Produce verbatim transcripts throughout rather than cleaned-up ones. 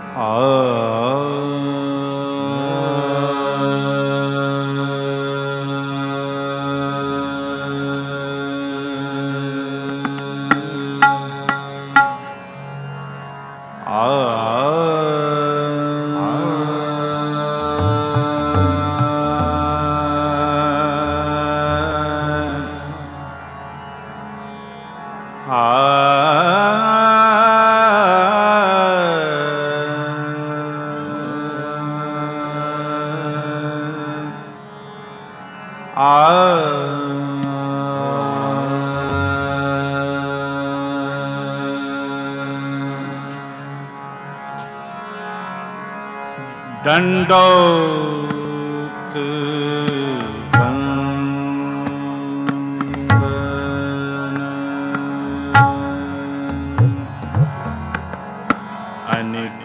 दंडोत अनेक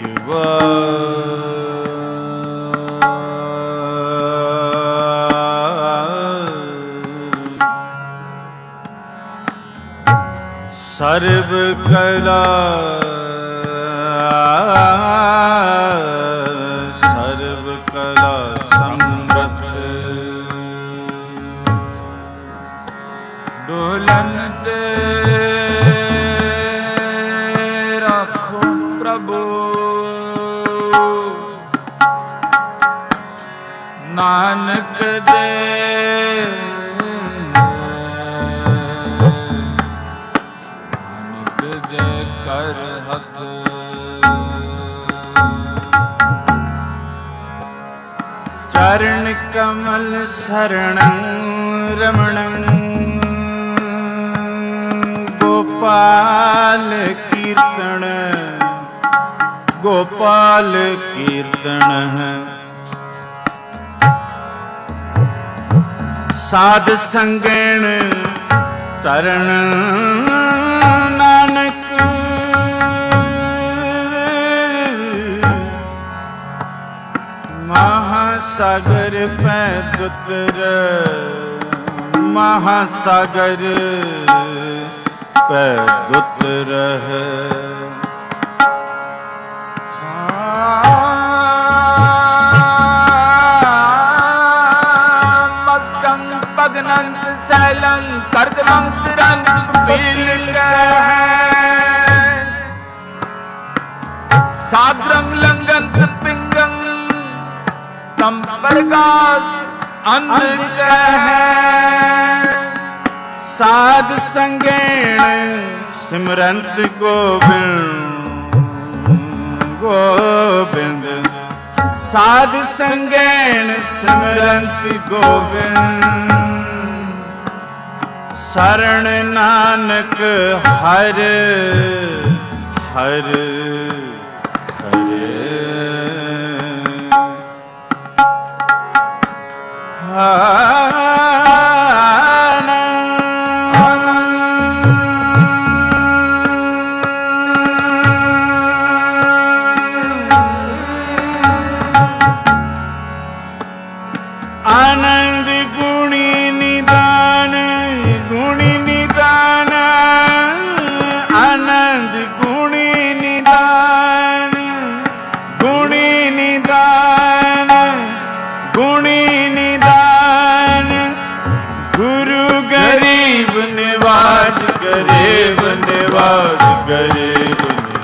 सर्व कला सर्व कला समृद्ध डोलन दे रखो प्रभु नानक दे चरण कमल शरणं रमणं गोपाल कीर्तन गोपाल कीर्तन साध संगण तरण नानक महासागर पे दुतर महासागर पे दुतर मस्कंग पगनंत सैलन कर्दमंत रंग पील साद्रंग लंगंत पिंगंग तम प्रकाश अंध है साध संगेण सिमरंत गोविंद गोविंद साध संगेण सिमरंत गोविंद शरण नानक हर हर आनंद गुणी निदान गुणी निदान आनंद गुणी निदान गुणी निदान गुणी निदान गुरु गरीब निवाज गरीब निवाज गरीब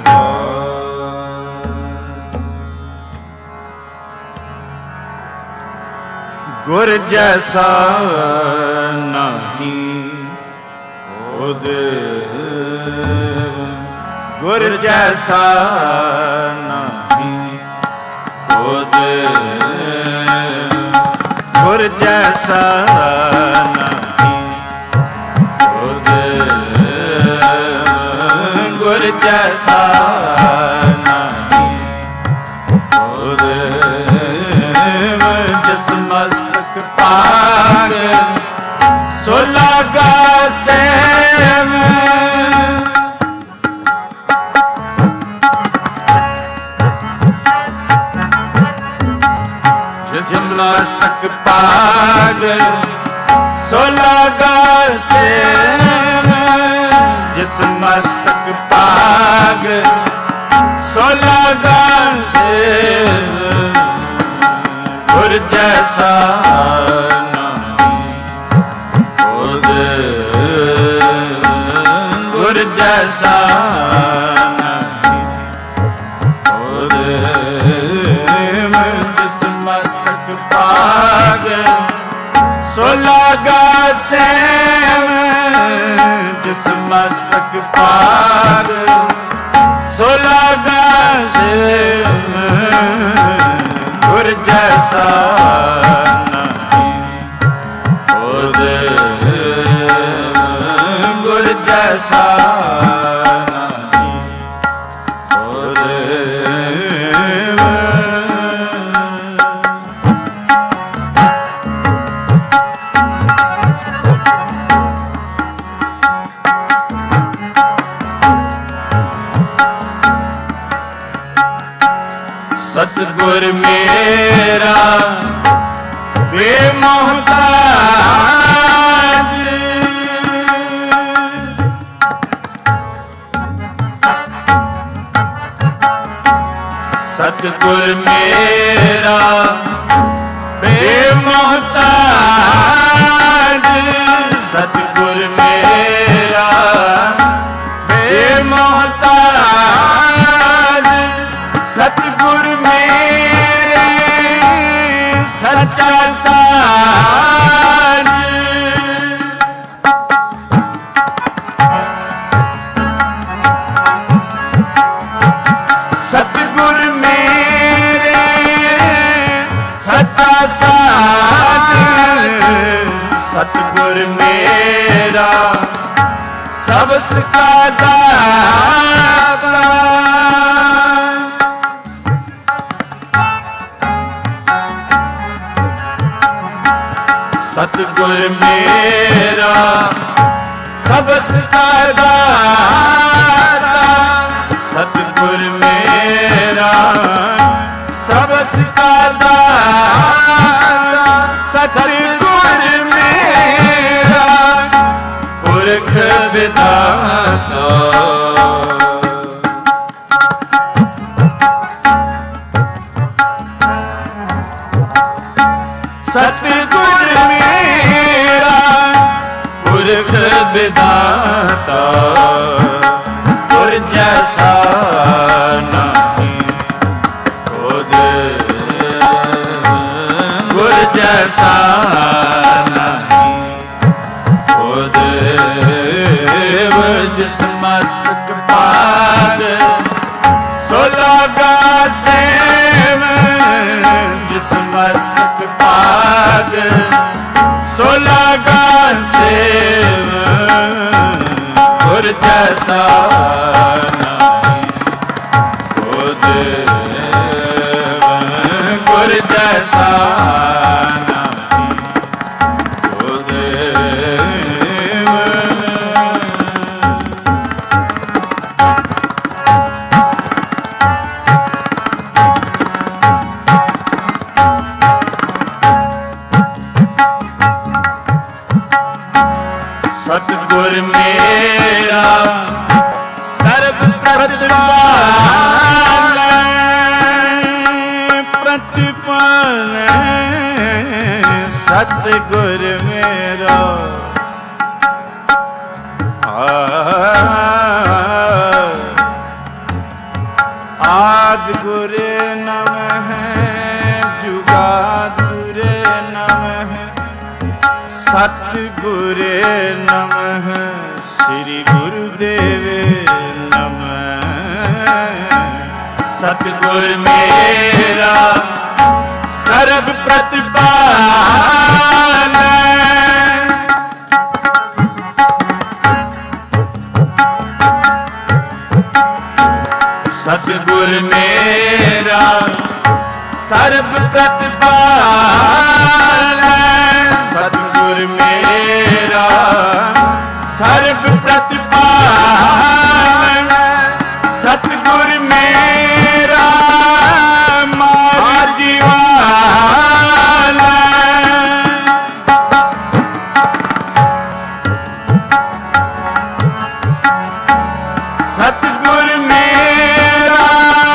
गुर जैसा नहीं खुद गुर जैसा नहीं खुद गुर जैसा नहीं खुद गुर जैसा नहीं खुद जिस मस्तक पार सो लगा से जिस मस्तक पाग सो लगा से जिस मस्तक पाग सो लगा सेव गुर जैसा खुद गुर जैसा खुद जिस मस्तक पाग सो लगा सेव जिस मस्तक पाग सो लगा सेव गुर जैसा खुद गुर जैसा खुद सतगुर मेरा बेमोहताज सतगुर मेरा बेमोहताज सतगुर मेरा बेमोहताज सतगुर मेरे सच्चा साज सतगुर मेरे सच्चा साज सतगुर मेरा सबका दाता सतगुर मेरा सबका दाता सतगुर मेरा सबका दाता सतगुर मेरा पुरख विधाता सतगुर मेरा पुरख विधाता गुर जैसा नहीं खुद गुर जैसा नहीं खुद जिस मस्तक पाग सो लगा सेव जिस मस्तक पाग सो लगा सेव गुर जैसा नहीं खुद गुर जैसा नहीं खुद सतगुर मेरा सर्व प्रतिपाल प्रतिपाल सतगुर मेरा आद गुर नमः जुगाद गुर नमः सतगुर नमः श्री गुरुदेव नमः सतगुर मेरा सर्व प्रतिपाल सतगुर मेरा सर्व प्रतिपाल सतगुर मेरा सर्व प्रतिपाल सतगुर मेरा मार जीवाल सतगुर मेरा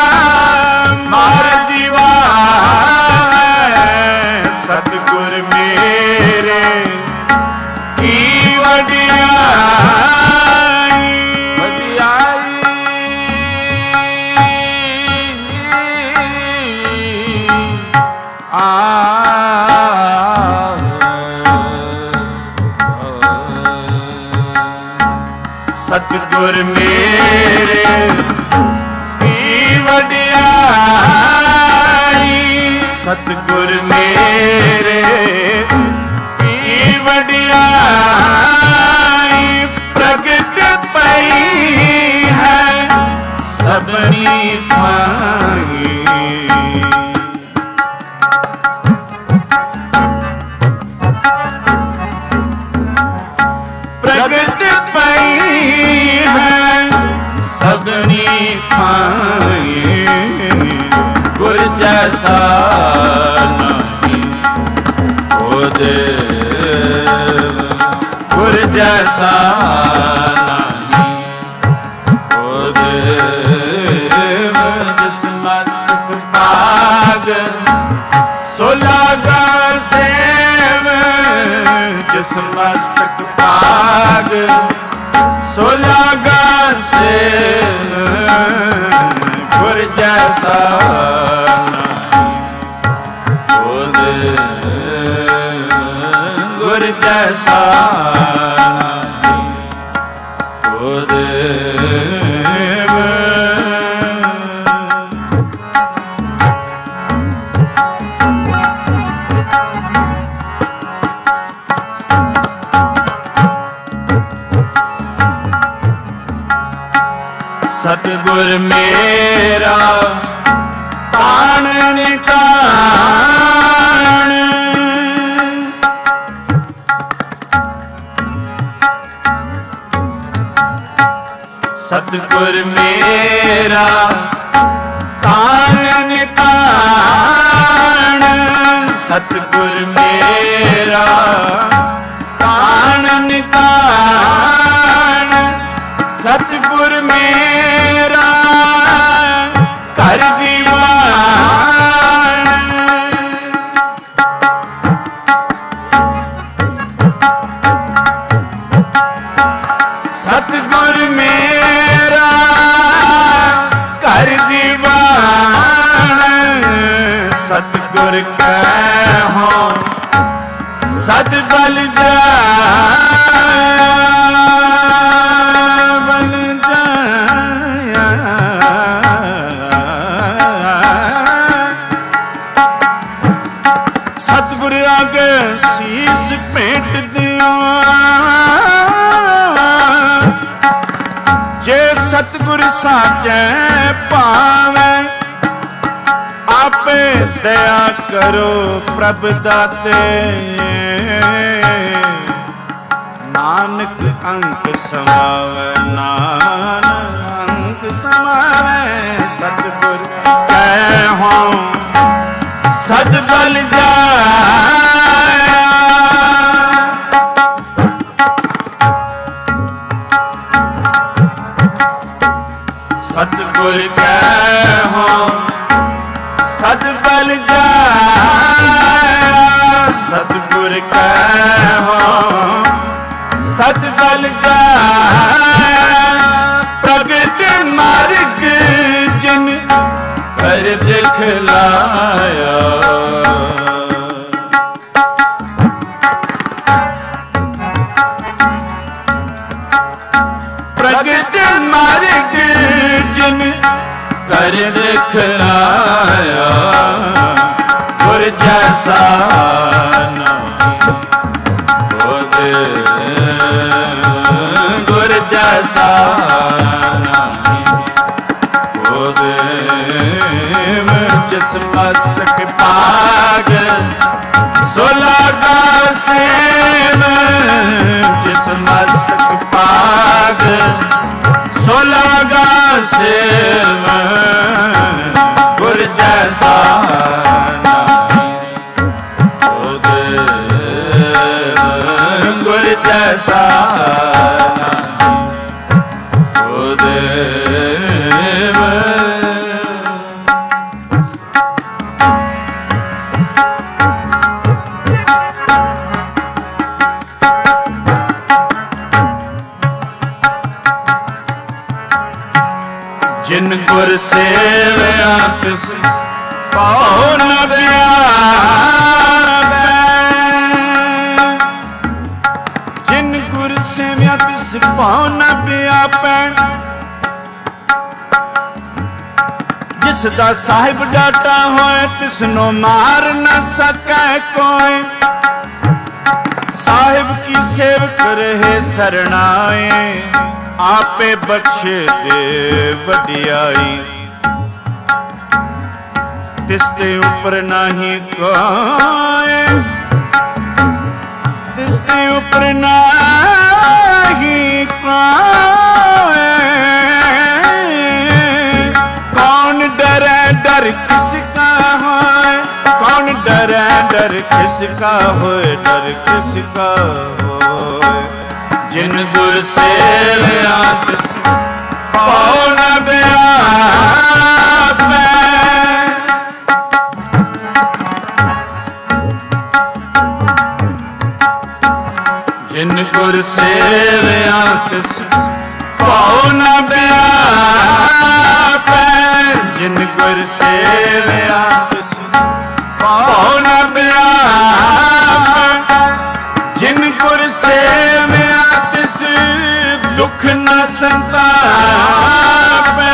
ਸਤਿਗੁਰ ਮੇਰੇ ਕੀ ਵਡਿਆਈ, ਸਤਿਗੁਰ ਮੇਰੇ ਕੀ ਵਡਿਆਈ, ਪ੍ਰਗਟ ਪਈ ਹੈ ਸਭਨੀ ਥਾਈ। ਪ੍ਰਗਟ ਪਈ ਹੈ ਸਭਨੀ ਥਾਈ, ਗੁਰ ਜੈਸਾ ਨਹੀਂ ਉਹਦੇ, ਗੁਰ ਜੈਸਾ ਨਹੀਂ ਉਹਦੇ, ਜਿਸ ਮਸਤਕ ਭਾਗ ਸੋ ਲਾਗਾ ਸੇਵ, ਜਿਸ ਮਸਤਕ ਭਾਗ ਸੋ ਲਾਗਾ ਸੇਵ, ਗੁਰ ਜੈਸਾ ਨਹੀਂ ਉਹਦੇ, ਗੁਰ ਜੈਸਾ ਨਹੀਂ ਉਹਦੇ। ਸਤਿਗੁਰ ਮੇਰਾ ਤਾਣ ਨਿਤਾਣ, ਸਤਿਗੁਰ ਮੇਰਾ ਤਾਣ ਨਿਤਾਣ, ਸਤਿਗੁਰ ਮੇਰਾ ਤਾਣ ਨਿਤਾਣ, ਸਤਿਗੁਰ ਮੇਰਾ ਘਰ ਦੀਵਾਨ, ਸਤਿਗੁਰ ਮੇਰਾ ਘਰ ਦੀਵਾਨ, ਸਤਿਗੁਰ ਕਹਿ ਸਦ ਬਲ ਜਾਇਆ, ਬਲ ਜਾਇਆ, ਸਤਿਗੁਰ ਆਗੇ ਸੀਸ ਭੇਟ ਦਿਓ, ਜੇ ਸਤਿਗੁਰ ਸਾਚੈ ਭਾਵੈ, ਆਪੇ ਦਇਆ ਕਰੋ ਪ੍ਰਭ ਦਾਤੇ, ਨਾਨਕ ਅੰਕ ਸਮਾਵੈ, ਨਾਨਕ ਅੰਕ ਸਮਾਵੈ, ਸਤਿਗੁਰ ਕਹਿ ਸਦ ਬਲ ਜਾਇਆ, ਸਤਿਗੁਰ ਕਹਿ ਸਦ ਬਲ ਜਾਇਆ, ਸਤਿਗੁਰ ਕਹਿ ਸਦ ਬਲ ਜਾਇਆ, ਪ੍ਰਗਟ ਮਾਰਗ ਜਿਨ ਕਰ ਦਿਖਲਾਇਆ, ਪ੍ਰਗਟ ਮਾਰਗ ਜਿਨ ਕਰ ਦਿਖਲਾਇਆ, ਗੁਰ ਜੈਸਾ ਨਹੀਂ ਉਹਦੇ, ਗੁਰ ਜੈਸਾ ਨਹੀਂ ਉਹਦੇ, ਜਿਸ ਮਸਤਕ ਭਾਗ ਸੋ ਲਾਗਾ ਸੇਵ, ਜਿਸ ਮਸਤਕ ਭਾਗ ਸੋ ਲਾਗਾ ਸੇਵ, ਗੁਰ ਜੈਸਾ ਨਹੀਂ ਉਹਦੇ, ਗੁਰ ਜੈਸਾ ਨਹੀਂ ਉਹਦੇ। ਜਿਨ ਗੁਰ ਸੇਵਿਆ ਤਿਸ ਪਾਉ ਨ ਬਿਆਨ, जिस दा साहिब डाटा होए तिसनो मार न सके कोई। साहिब की सेवक रहे सरनाए आपे बख्शे दे वडियाई। तिसते ऊपर नाही कोई, तिसते ऊपर नाही कोई। कौन डरे डर किसका होए, कौन डरे डर किसका होए, डर किसका होए। जिन गुर सेवया तिस पाओ न व्यापै। जिन गुर सेवया तिस पाओ न व्यापै। जिन गुर सेवया तिस पाओ न व्यापै। जिन गुर सेवया तिस दुख न संतापै।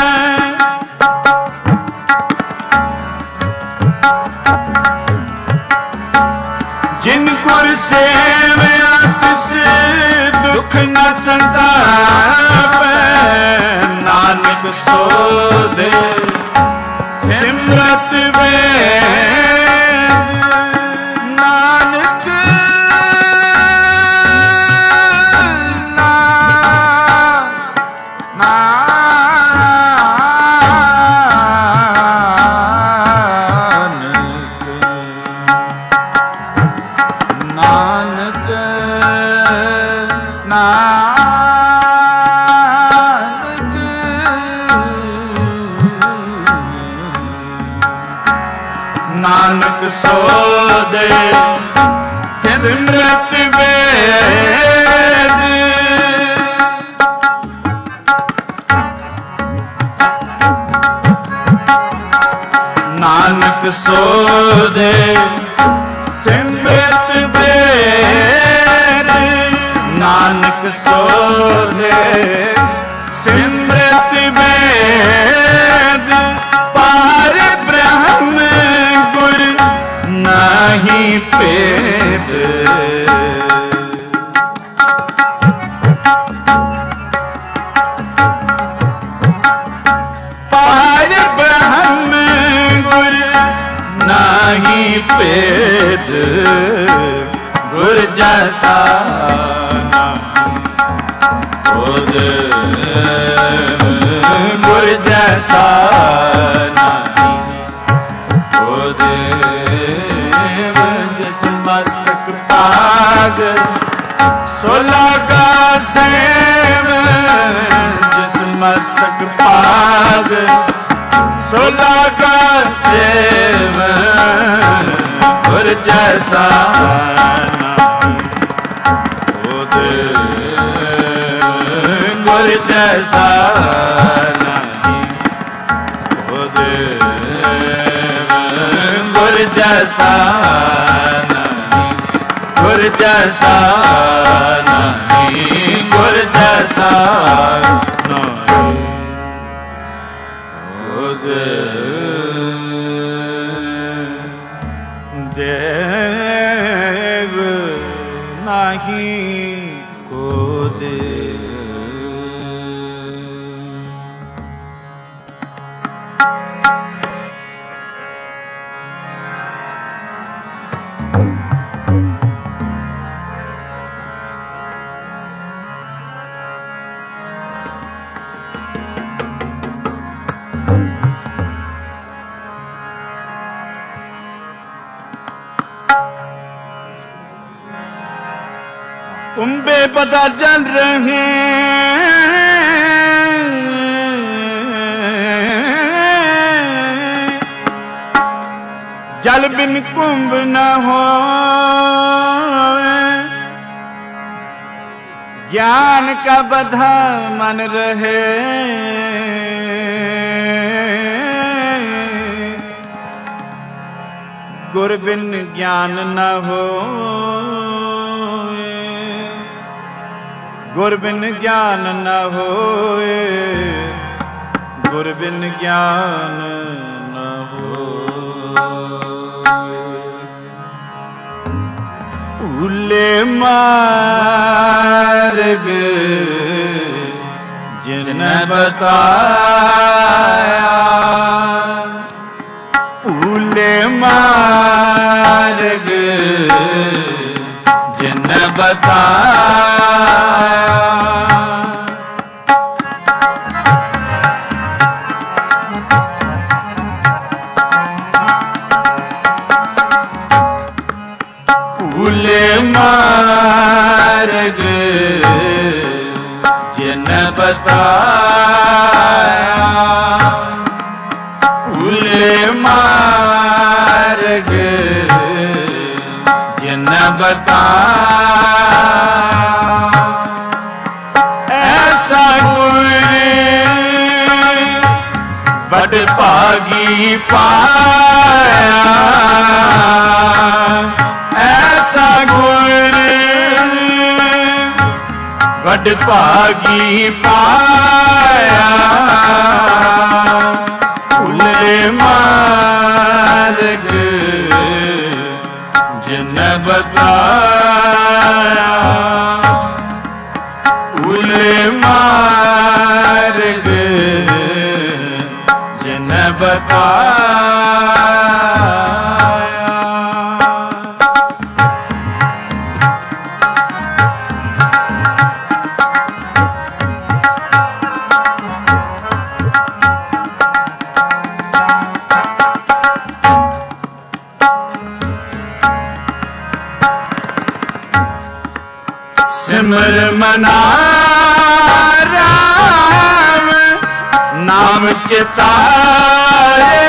जिन गुर सेवया तिस दुख न संतापै। नानक सो दे सिमरत वेद। नानक नानक नानक नानक सो दे सिमरत वेद। नानक सो दे सिमरत वेद। नानक सो दे सिमरत वेद। पार ब्रह्म गुर नाही भेद। पार ब्रह्म गुर नाही भेद। गुर जैसा खुद गुर जैसा नहीं खुद। जिस मस्तक पाग सो लागा सेव। जिस मस्तक पाग सो लागा सेव। गुर जैसा खुद गुर जैसा नहीं खुद। गुर जैसा नहीं गुर जैसा नहीं गुर जैसा नहीं खुद। देव नाही खुद। कुंबे पता चल रहे जल बिन कुंभ न हो। ज्ञान का बधा मन रहे। गुर बिन ज्ञान न हो। गुर बिन ज्ञान न होए। गुर बिन ज्ञान न हो। भूले मार्ग जिन बताया, भूले मार्ग जिन बताया। भूले मार्ग जिन बताया, भूले मार्ग जिन बताया। ऐसा गुर बड़ भागी पाया, ऐसा गुर बड़ भागी पाया। भूले मार्ग जिन बताया, भूले मार्ग जिन बताया। सिमर मना राम नाम चितारे,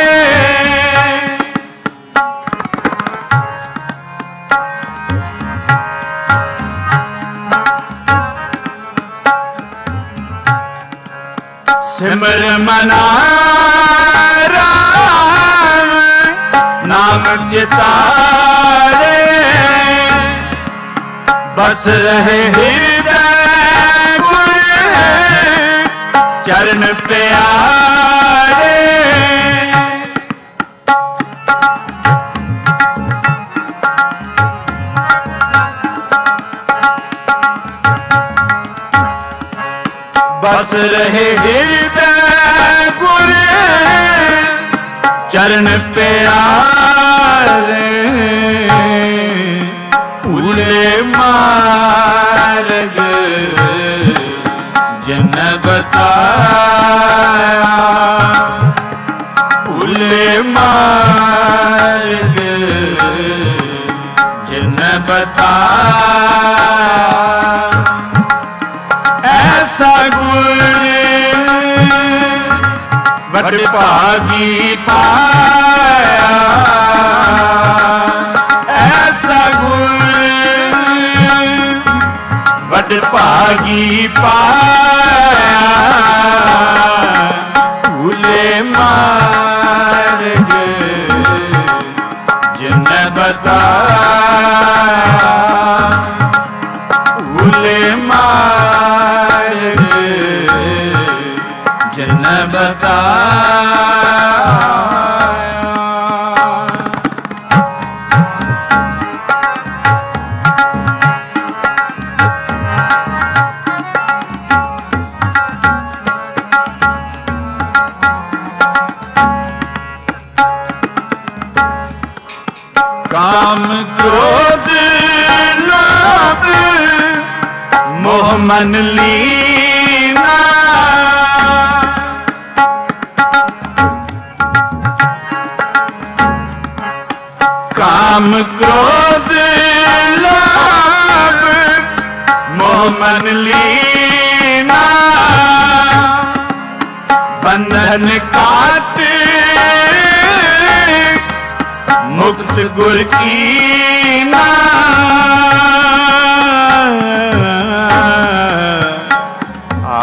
सिमर मना राम नाम चितारे। बस रहे हृदय गुर चरण प्यारे। बस रहे हृदय गुर चरण प्यारे। भूले मार्ग जिन बताया, भूले मार्ग जिन बताया। ऐसा गुर बड़ भागी पाया, ऐसा गुर बड़ भागी पाया। भूले मार्ग जिन बताया, भूले मार्ग जिन बताया। काम क्रोध लोभ मोह मन लीना, काम क्रोध लोभ मोह मन लीना। बंधन काट मुक्त गुर की ना, आ,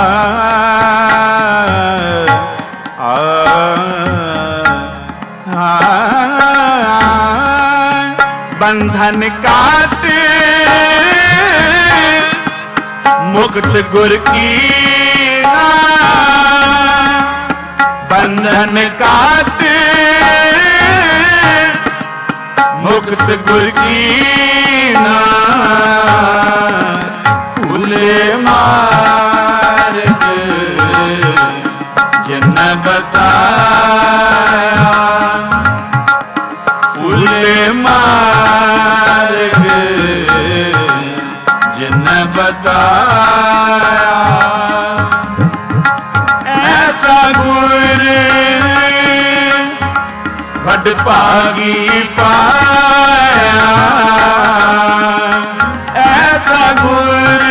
आ, आ, बंधन काट मुक्त गुर की ना। बंधन काट मुक्त गुर की ना भूले मार्ग जिन बताया भूले मार्ग जिन बताया ऐसा गुर बड़ भागी पाया ऐसा गुर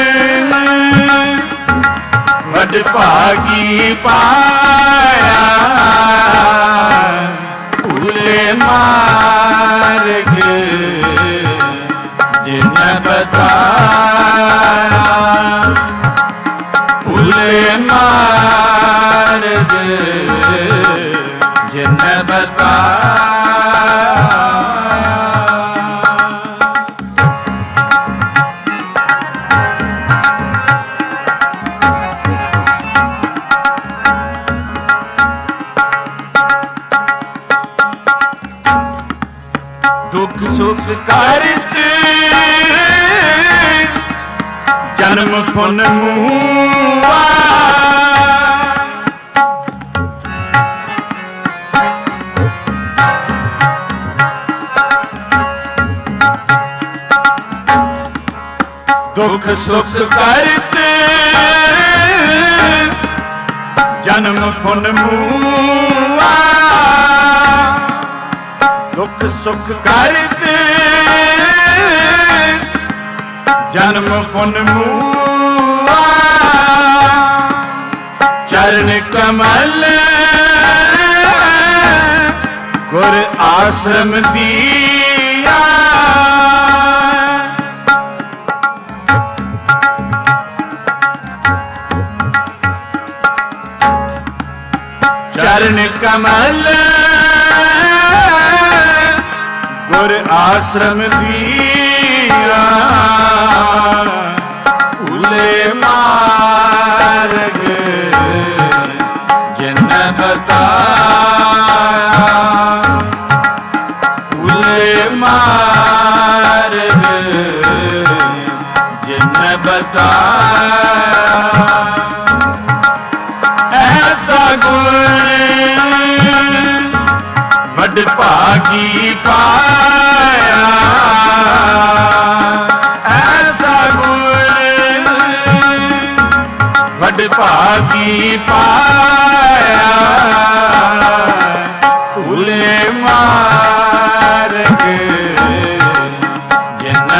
बड़ भागी पाया भूले मार्ग जिन बताया भूले मार्ग जिन बताया दुख सुख करत जन्म फुन मुआ दुख सुख करत जन्म फुन मुआ दुख सुख करत जन्म फुन मुआ चरण कमल गुर आश्रम दिया चरण कमल गुर आश्रम दिया भूले मार्ग जिन बताया भूले मार्ग जिन बताया ऐसा गुर बड़ भागी पाया ऐसा गुर बड़ भागी पाया भूले मार्ग जिन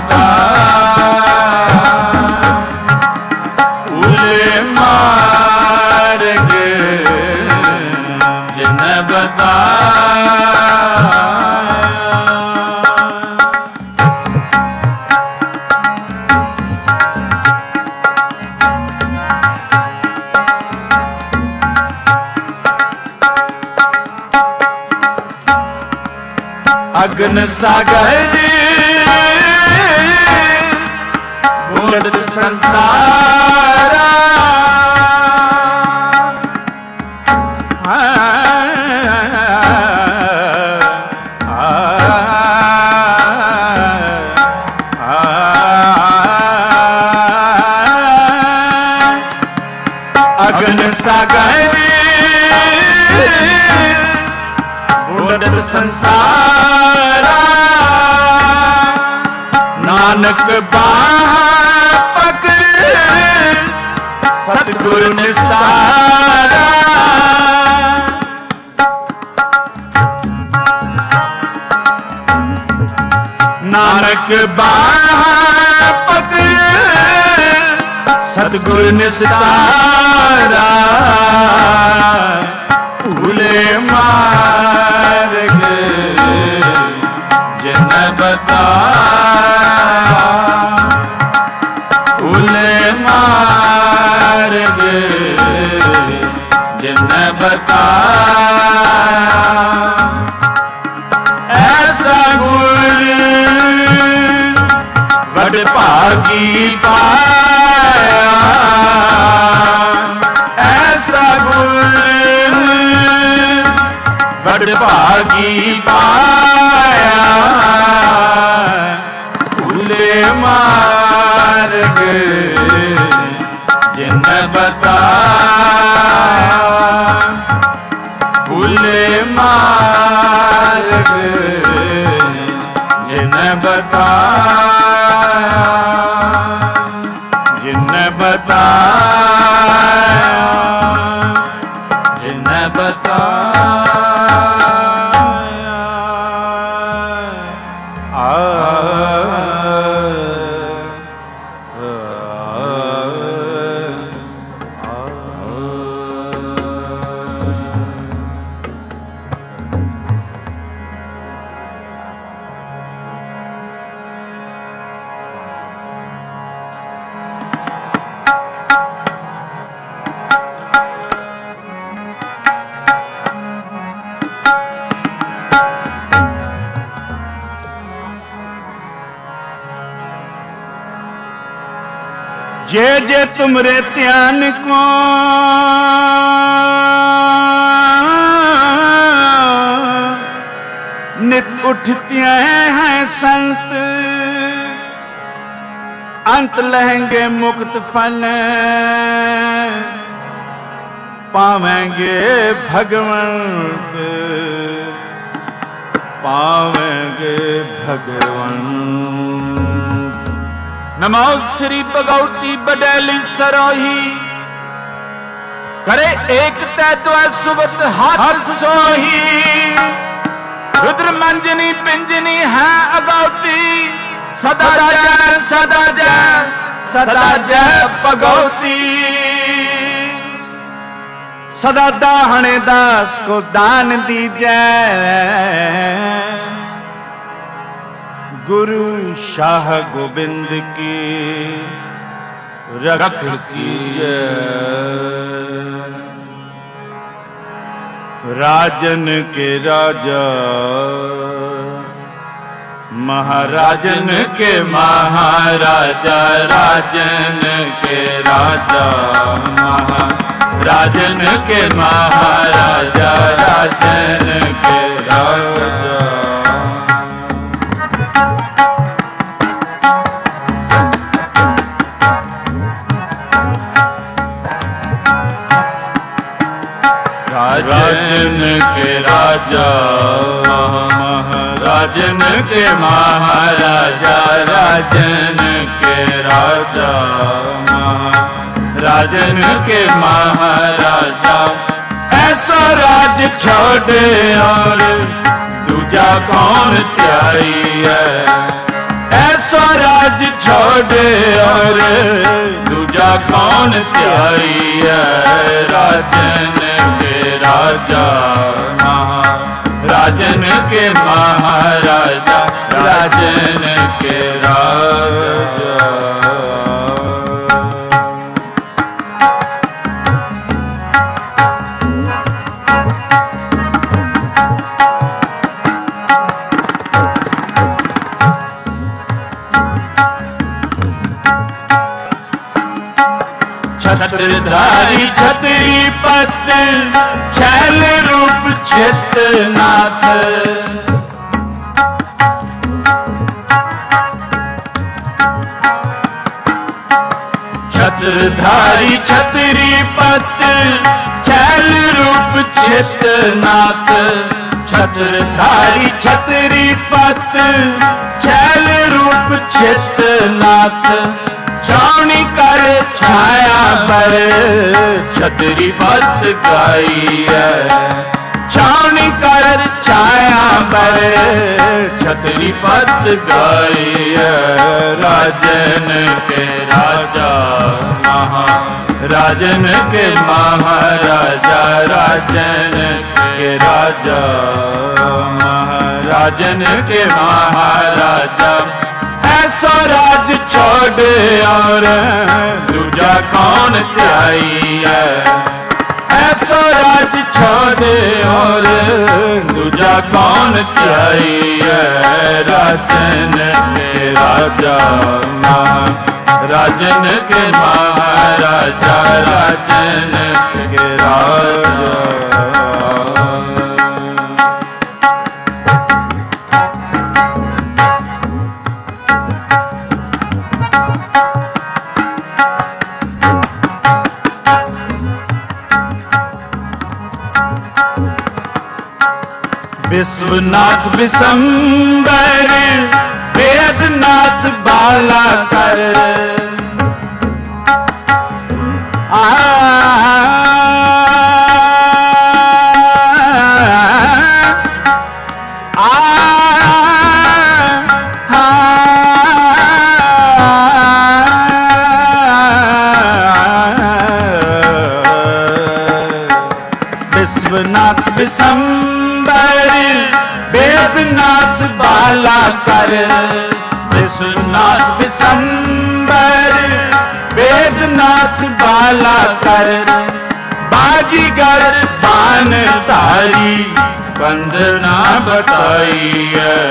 बताया भूले मार्ग जिन बताया अग्न सागर बोलत संसारा अग्न सागर बोलत संसारा नानक बाह पकड़ सतगुर निस्तारा नानक बाह पकड़ सतगुर निस्तारा भूले मार्ग जिन बताया भूले मार्ग जिन बताया ऐसा गुर बड़ भागी पाया ऐसा गुर बड़भागी पाया भूले मार्ग जिन बताया भूले मार्ग जिन बताया जिन बताया जिन बताया आ जे जे तुमरे ध्यान को नित उठते हैं संत अंत लहेंगे मुक्त फल पावेंगे भगवंत पावेंगे भगवंत। नमो श्री भगवती बडेली सरोही करे एक तैत्व सुबत हाथ सोही रुद्र मंजनी पिंजनी है अगौती सदा जय सदा जय सदा जय भगवती। सदा दाहने दास को दान दीजै गुरु शाह गोविंद की रख कीजिए। राजन के राजा महाराजन के महाराजा राजन के राजा महाराजन के महाराजा राजन के राजा। राजन के राजा महाराजन के महाराजा राजन के राजा महाराजन के महाराजा। ऐसा राज छोड़े और दूजा कौन त्याई है। ऐसा राज छोड़े और दूजा कौन त्याई है। राजन राजा महाराजन के महाराजा राजन के राजा। छत्रधारी छतरी पत छैल रूप चितनाथ। छत्रधारी छतरी पत छैल रूप चितनाथ। छत्रधारी छतरी पत छैल रूप चितनाथ। छावनी कर छाया पर छतरी पत गाई है। छावनी कर छाया पर छतरी पत गाई है। राजन के राजा महाराजन के महाराजा राजन के राजा महाराजन के महाराजा। ऐसा राज छोड़ और दूजा कौन त्याई है। ऐसा राज छोड़ और दूजा कौन त्याई है। राजन के राजा महाराजन के महाराजा राजन के राजा। विश्वनाथ विशंबर वेदनाथ बाला कर आ विश्वनाथ विशंबर वेदनाथ बाला कर विश्वनाथ विशंबर वेदनाथ बाला कर बाजीगर बान तारी वंदना बताई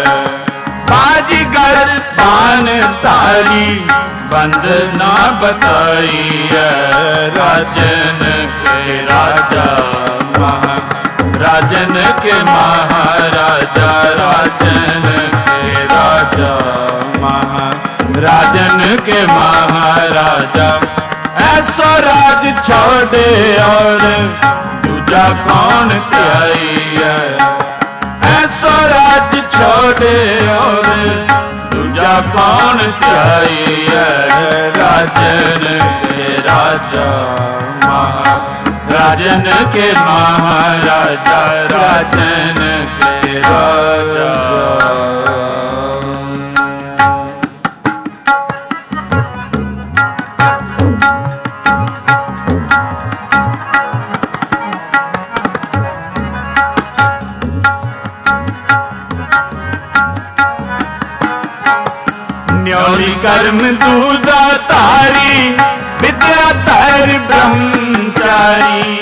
बाजीगर बान तारी वंदना बताई राजन के राजा महा राजन के महाराजा राजन के राजा महा राजन के महाराजा ऐसो राज छोड़े और दूजा कौन त्याई है ऐसो राज छोड़े और दूजा कौन त्याई है राजन के राजा महा राजन के महाराजा राजन के राजा न्योली कर्म दूधा तारी विद्या तर ब्रह्मचारी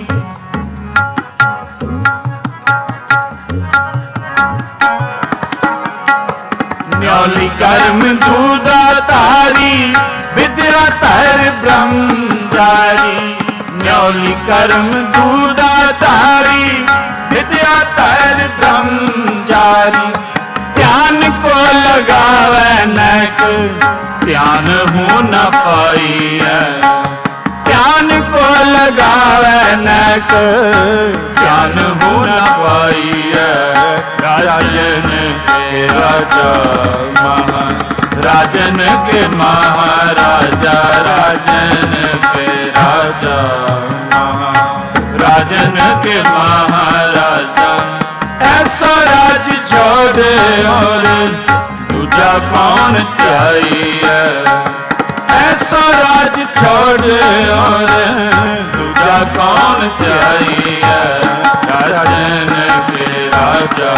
न्योली कर्म दूधा तारी विद्या तर ब्रह्मचारी न्योली कर्म दूधा तारी विद्या तर ब्रह्मचारी ध्यान को लगावे नक ध्यान हो न पाई ध्यान को लगावे नक ध्यान हो न पाई राजन के राजा महा राजन के महाराजा राजन के राजा महा राजन के महाराजा ऐसा राज छोड़े और दूजा कौन चाहिए ऐसा राज छोड़े और दूजा कौन चाहिए राजन के राजा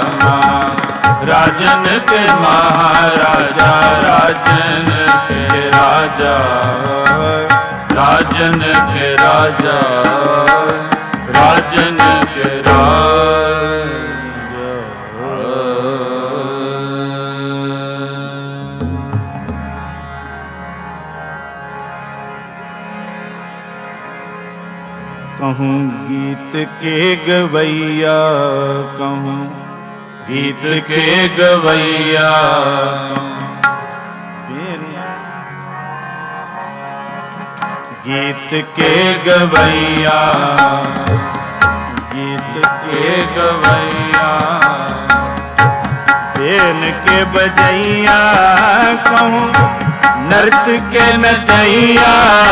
राजन के महाराजा राजन के राजा राजन के राजा राजन के राजा कहूँ गीत के गवैया कहूँ गीत के गवैया गीत के गवैया गीत के गवैया बेन के बजैया कहूँ नृत्य के नचैया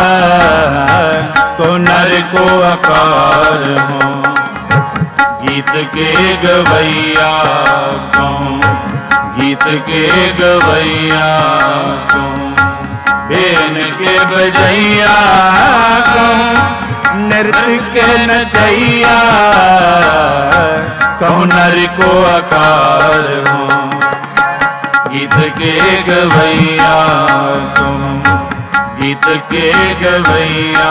को नर को आकार हो गीत के गवैया कहूँ गीत के गवैया कहूँ बेन के बजैया कहूँ नृत्य के नचैया कहूँ नर को आकार हो गीत के गवैया कहूँ गीत के गवैया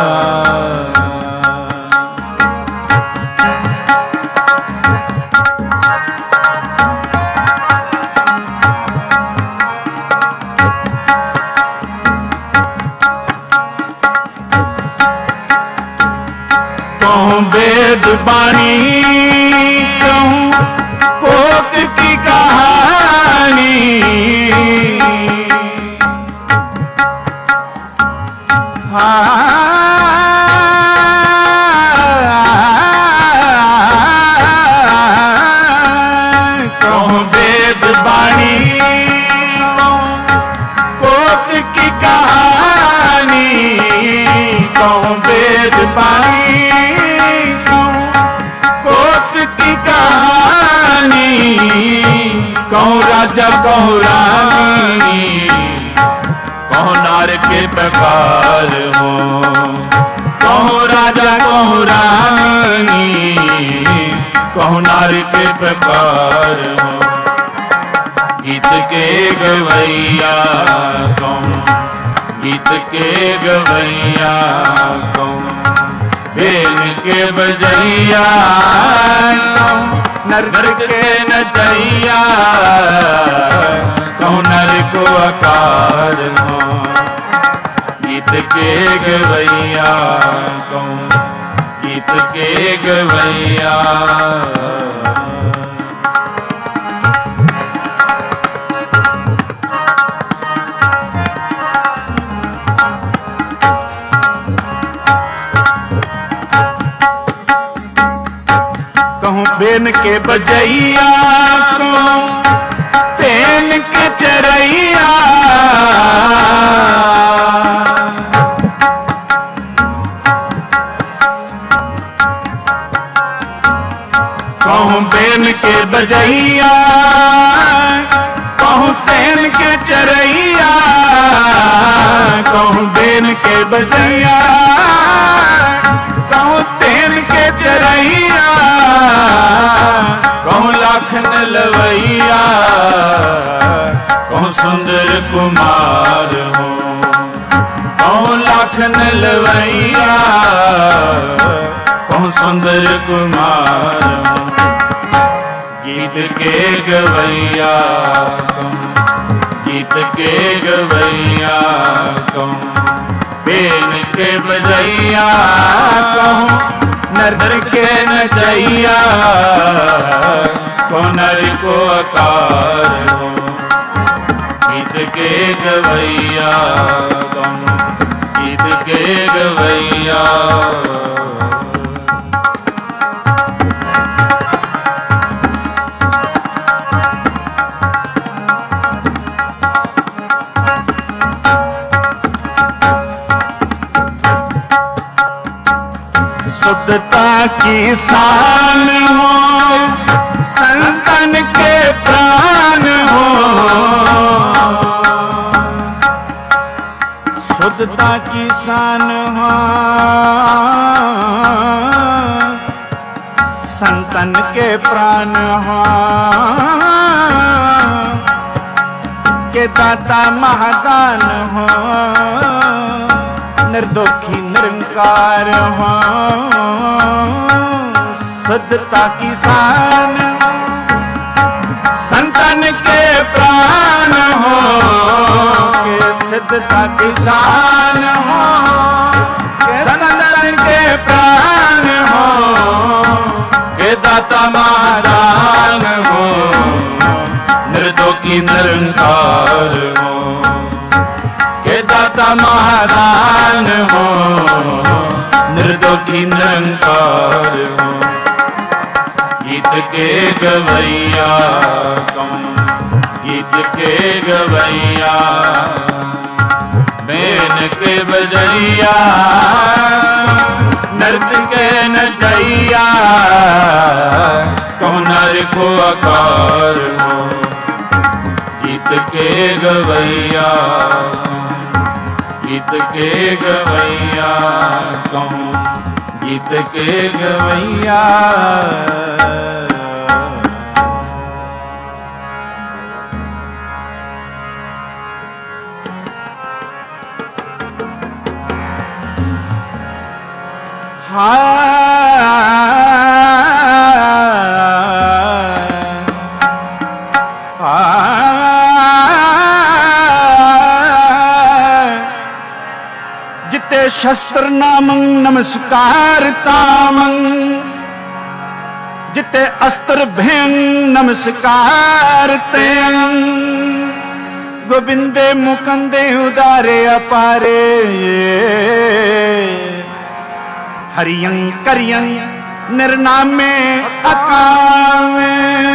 कहूँ वेद बानी कहूँ कोक की कहानी हाँ पानी कहूँ कोत की कहानी, कहूँ राजा कहूँ रानी, कहूँ नार के प्रकार हो, कहूँ राजा कहूँ रानी, कहूँ नार के प्रकार हो। गीत के गवैया कहूँ, गीत के गवैया कहूँ, बेन के बजैया कहूँ, नर के नचैया कहूँ, नर को आकार हो। गीत के गवैया कहूँ, गीत के गवैया। कहूँ बेन के बजैया कहूँ, तेन के चरैया, कहूँ बेन के बजैया, कहूँ तेन के चरैया, कहूँ बेन के बजैया, कहूँ तेन के चरैया, कहूँ लाखन लवैया, कहूँ सुंदर कुमार हो, कहूँ लाखन लवैया, कहूँ सुंदर कुमार हो। गीत के गवैया कहूँ, गीत के गवैया कहूँ, बेन के बजैया कहूँ, नर के नचैया कहूँ, नर को आकार हो। गीत के गवैया कहूँ, गीत के गवैया। शुद्धता की शान हो, संतन के प्राण हो, शुद्धता की शान हो, संतन के प्राण हो, के दाता महादान हो, निर्दोखी निरंकार हो। शुद्धता की शान संतन के प्राण हो, के सिद्धता की शान हो, के संतन के प्राण हो, के दाता महादान हो, निर्दोखी निरंकार हो, के दाता महादान हो, निर्दोखी निरंकार हो। गीत के गवैया कहूँ, गीत के गवैया, बेन के बजैया, नृत्य के नचैया कहूँ, नर को आकार हो। गीत के गवैया, गीत के गवैया कहूँ, गीत के गवैया। जिते शस्त्र नामं नमस्कार तामं, जिते अस्त्र भें नमस्कार तें, गोविंदे मुकंदे उदारे अपारे, हरियं करियं निर्नामे अकामे।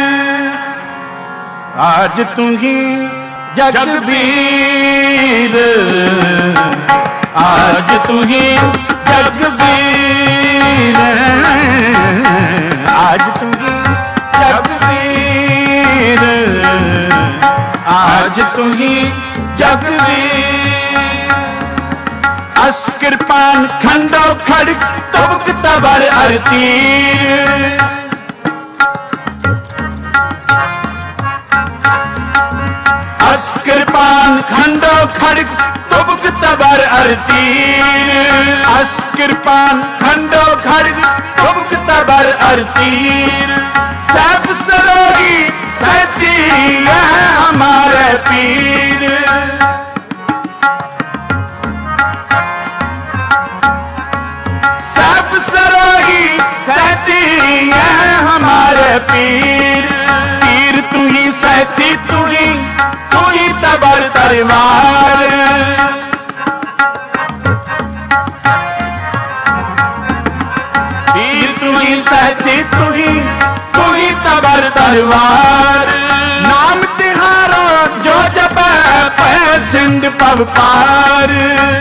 आज तू ही जगवीर, आज तू ही जगवीर, आज तू ही जगवीर, आज तू ही जगवीर। अस कृपान खंडो खड़ग तुबक तबर अरतीर, अस कृपान खंडो खड़ग तुबक तबर अरतीर, अस कृपान खंडो खड़ग तुबक तबर अरतीर। सब सरोगी सहती है हमारे पीर, सब सरोगी सहती है हमारे पीर। तीर तू ही सहती, तू ही तू ही तबर तलवार, तीर तू ही सहती, तू ही तू ही तबर तलवार। नाम तिहारा जो जब पै सिंध पव पार,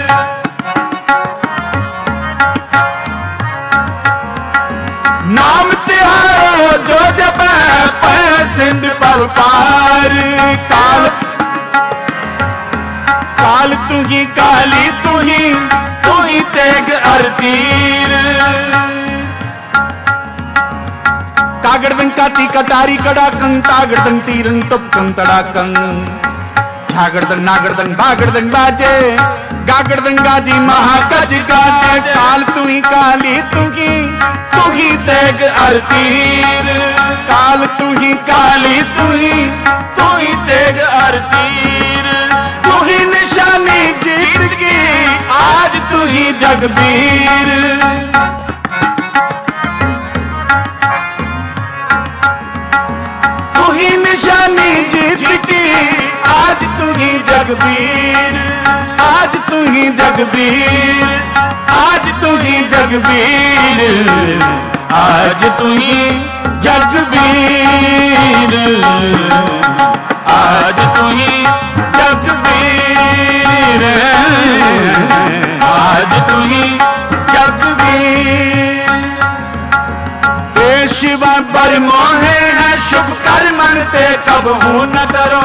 नाम तिहारा जो जब पै सिंध पव पार। काल काल तू ही काली, तू ही तू ही तेग अरतीर। कागड़दंग काती कटारी कड़ाकंग, तागड़दंग तीरंग टुपकंग तड़ाकंग। झागड़दंग नागड़दंग बागड़दंग बाजे, गागड़दंग गाजी महागज गाजे। काल तू ही काली, तू ही तू ही तेग अरतीर। काल तू ही काली, तू ही तू ही तेग अरतीर। तू ही निशानी जीत की, आज तू ही जगबीर। तू ही निशानी जीत की, आज तू ही जगबीर। आज तू ही जगबीर, आज तू ही जगबीर, आज तू ही जगबीर, आज तू ही जगबीर, आज तू ही जगबीर। हे शिवा बर मोहे है शुभ कर मनते कब हूं न डरो।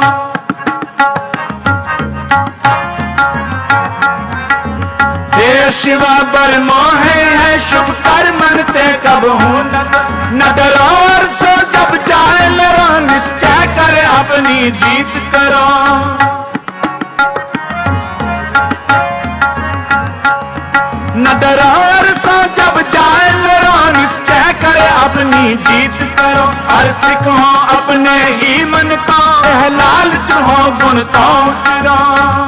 हे शिवा बर मोहे है शुभ कर मनते कब हूं न डरो। और सो जब जाए लड़ो निश्चय कर अपनी जीत करो। न डरो और सो जब जाए लड़ो निश्चय कर अपनी जीत करो। और सिखो अपने ही मन को लालच हो गुण तो उतरो।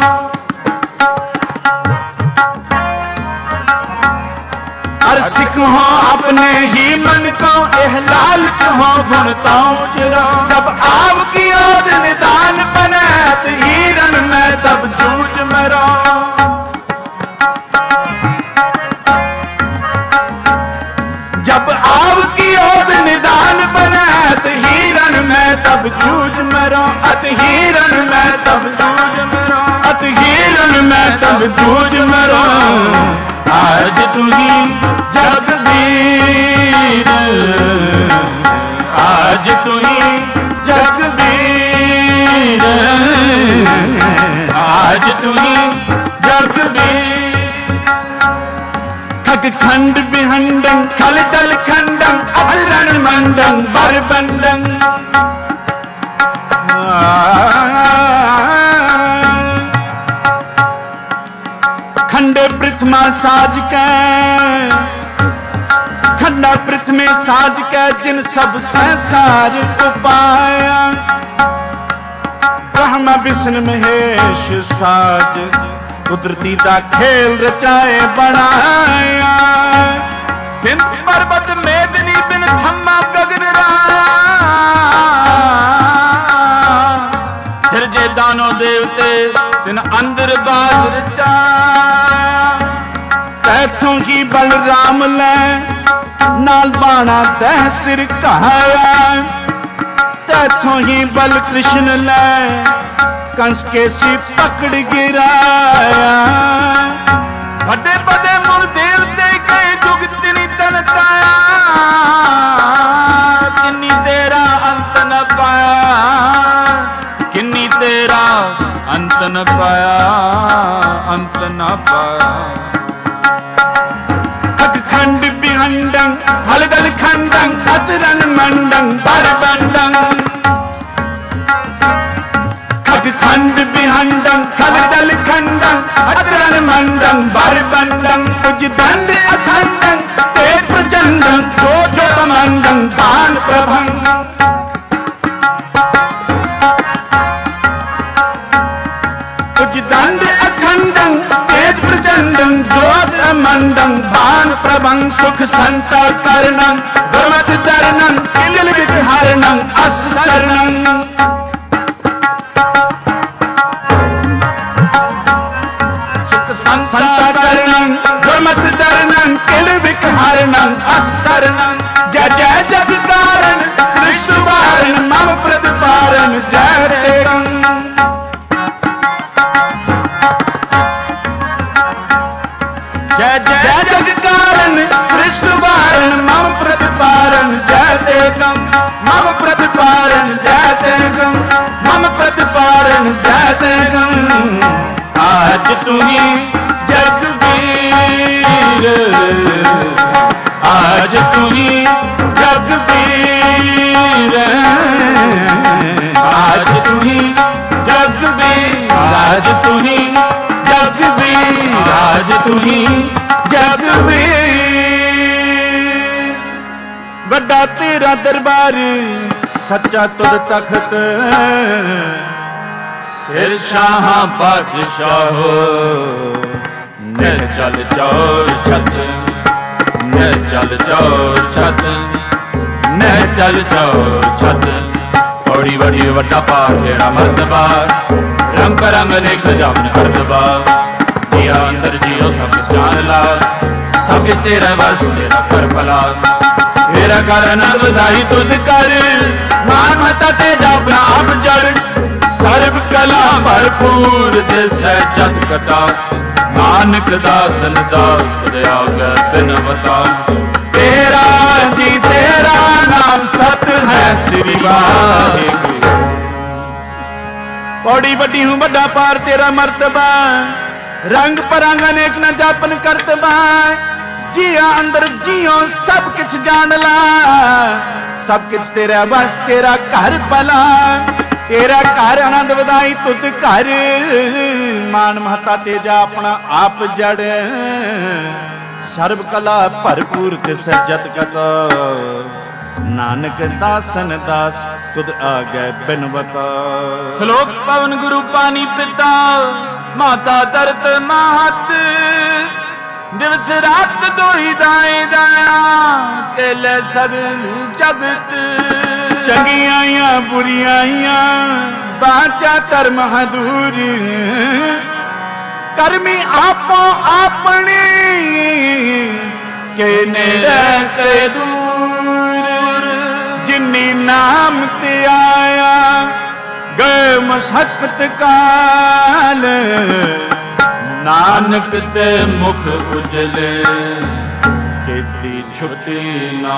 और सिखो अपने ही मन को एह लालच हो गुण तो उतरो। जब आव की ओर निदान बने तो हिरन में तब जूझ मरो। जब आव की ओर निदान बने तो हिरन में तब जूझ मरो। अत हिरन में तब जूझ मरो, अत हिरन में तब जूझ मरो। आज तू ही जगबीर, आज तू ही जगबीर, आज तू ही जगबीर। खग खंड बिहंडं खल दल खंडं अभरण मंडं बरबंडं। खंडे प्रथमा साज के, खंडा प्रथमे साज के जिन सब संसार को पाया। ब्रह्मा विष्णु महेश साज कुदरती दा खेल रचाए बनाया। सिंध पर्वत मेदनी बिन थम्मा गगन रहा। सिरजे दानो देवते तिन अंदर बाज रचा। तैथों ही बलराम ले नाल बाणा तह सिर कहाया। तैथों ही बल कृष्ण ले कंस के सी पकड़ गिराया। बड़े बड़े मुर देवते गए जुग तिनी न पाया, किन्नी तेरा अंत न पाया, अंत न पाया। खंड बिहंडं हलदल खंडं अतरन मंडं बरबंडं। खग खंड बिहंडं हलदल खंडं अतरन मंडं बरबंडं। उज दंड अखंडं तेज प्रचंडं जो जो मंडं बाण प्रभं। उज दंड अखंडं तेज प्रचंडं जोत मंडं बाण प्रभं। सुख संता करणं दुर्मत दरणं किलिल विहरणं अस शरणं। सुख संता करणं दुर्मत दरणं किलिल विहरणं अस शरणं। जय जय जग कारण सृष्टि वारण मम प्रतिपारण जय तेगं। जय जय जग कारण सृष्टि वारण मम प्रतिपारण जय तेगं। मम प्रतिपारण जय तेगं, मम प्रतिपारण जय तेगं। आज तुम्ही जगबीर, आज तुम्ही जगबीर, आज तुम्ही जगबीर, आज तुम्ही जगबीर, आज तुम्ही जगबीर। वड्डा तेरा दरबार सच्चा तुद तखत, सिर शाह बादशाहो निर्जल चौर छत, निर्जल चौर छत, निर्जल चौर छत। बड़ी बड़ी वड्डा पार तेरा मर्तबा, रंग परंग लेख जावन हरदबा। जिया अंदर जियो सब जान ला, सब किस तेरा बस तेरा कर भला। तेरा कारण बधाई तुद कर, मान मता तेजा अपना आप जड़। सर्व कला भरपूर दिस है जत कटा, नानक दासन दास दया बिनवता। तेरा जी तेरा नाम सत है श्री वाहिगुरु। बड़ी बड़ी हूँ बड़ा पार तेरा मर्तबा, रंग परंग अनेक न जापन करतबा। जिया अंदर जियो सब किछ जान ला, सब किछ तेरा बस तेरा घर भला। तेरा घर आनंद वधाई तुद घर, मान महता तेजा अपना आप जड़। सर्व कला भरपूर तिस जत कत, नानक दासन दास तुद आगे बिनवता। श्लोक पवन गुरु पानी पिता, माता दर्द महत। दिवस रात दोही दाए दाया, केले सगल जगत। चंगियां बुरियां बाचा धर्म दूर, कर्मी आपो अपने के नेड़े के दूर। जिन्नी नाम ते आया गए मशक्कत काल, नानक ते मुख उजले केती छुटी ना।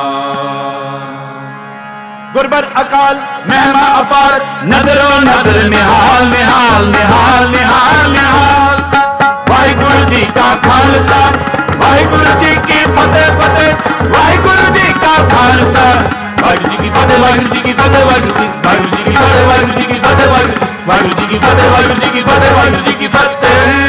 गुरबर अकाल महिमा अपार, नदरो नदर निहाल निहाल निहाल निहाल निहाल। वाहिगुरु जी का खालसा, वाहिगुरु जी की फतेह फतेह, वाहिगुरु जी का खालसा। वाहिगुरु जी की फतेह, वाहिगुरु जी की फतेह, वाहिगुरु जी वाहिगुरु जी की फतेह, वाहिगुरु जी की फतेह, वाहिगुरु जी की फतेह, वाहिगुरु जी की फतेह, वाहिगुरु जी की फतेह।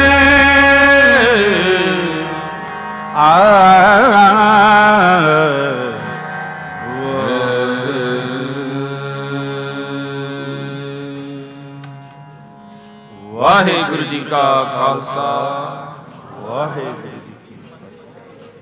वाहिगुरु जी का खालसा, वाहिगुरु।